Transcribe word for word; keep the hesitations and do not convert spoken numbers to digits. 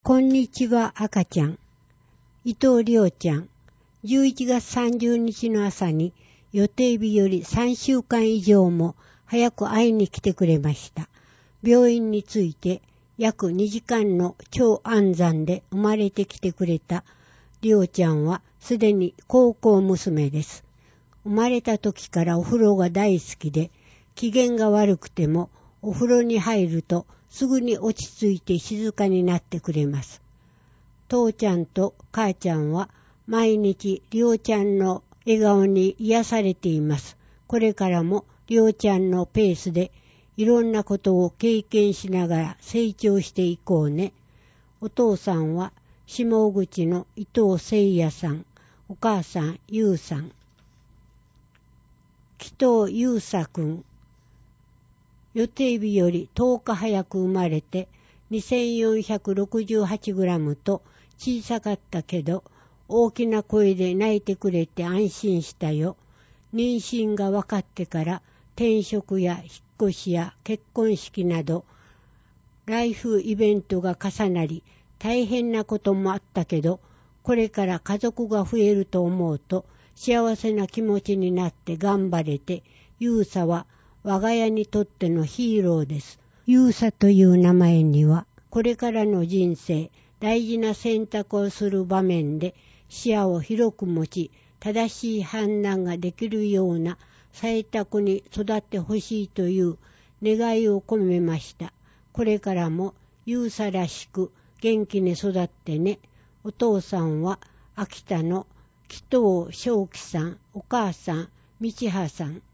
こんにちは赤ちゃん。伊藤亮ちゃん。じゅういちがつさんじゅうにちの朝に予定日よりさんしゅうかん以上も早く会いに来てくれました。病院に着いて約にじかんの超安産で生まれてきてくれた亮ちゃんはすでに高校娘です。生まれた時からお風呂が大好きで、機嫌が悪くてもお風呂に入るとすぐに落ち着いて静かになってくれます。父ちゃんと母ちゃんは毎日亮ちゃんの笑顔に癒されています。これからも亮ちゃんのペースでいろんなことを経験しながら成長していこうね。お父さんは下口の伊藤誠也さん、お母さん優さん。紀藤優沙くん。予定日よりとおか早く生まれて にせんよんひゃくろくじゅうはちグラム と小さかったけど大きな声で泣いてくれて安心したよ。妊娠が分かってから転職や引っ越しや結婚式などライフイベントが重なり大変なこともあったけど、これから家族が増えると思うと幸せな気持ちになって頑張れて、ゆうさは我が家にとってのヒーローです。ゆうさという名前にはこれからの人生大事な選択をする場面で視野を広く持ち正しい判断ができるような採択に育ってほしいという願いを込めました。これからもゆうさらしく元気に育ってね。お父さんは秋田の紀藤正樹さん、お母さん道葉さん。